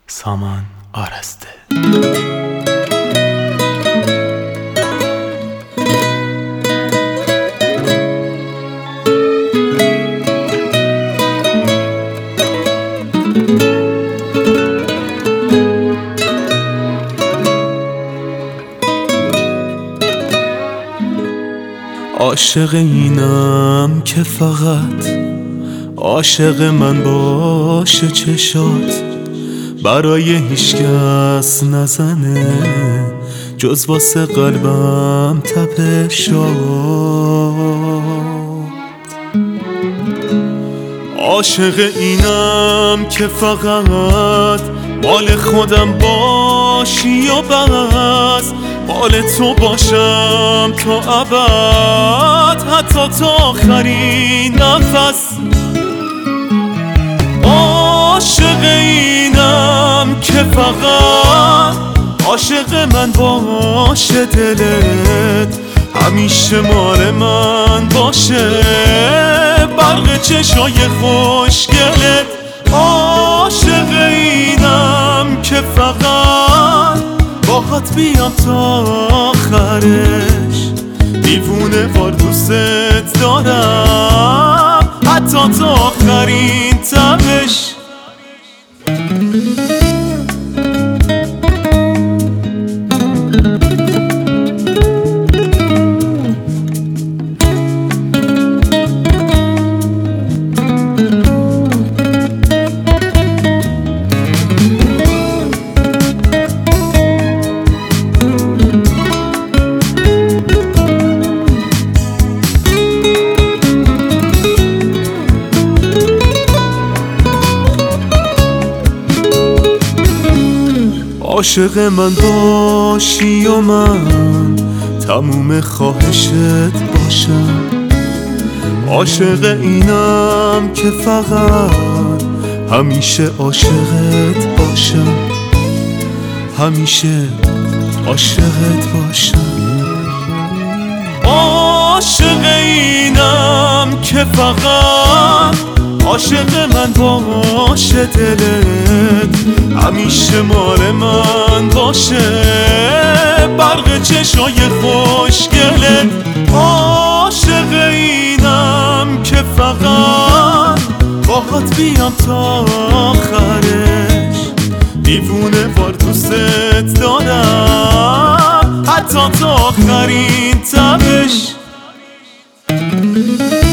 سامان آرسته. عاشق اینم که فقط عاشق من باشه، چشات برای هیچ کس نزنه جز واسه قلبم تپشات. عاشق اینم که فقط مال خودم باشی و بس مال تو باشم تا ابد، حتی تا آخرین نفس. عاشق اینم که فقط عاشق من باشه، دلت همیشه مال من باشه، برق چشای خوشگلت. عاشق اینم که فقط باهات بیام تا آخرش، دیوونه وار دوست دارم حتی تا آخرین تبش. عاشق من باشی و من تموم خواهشت باشم. عاشق اینم که فقط همیشه عاشقت باشم، همیشه عاشقت باشم. عاشق اینم که فقط عاشق من باشه، دلت همیشه مال من باشه، برق چشای خوشگلت. عاشق اینم که فقط باهات بیام تا آخرش، دیوونه وار دوست دارم حتی تا آخرین تبش.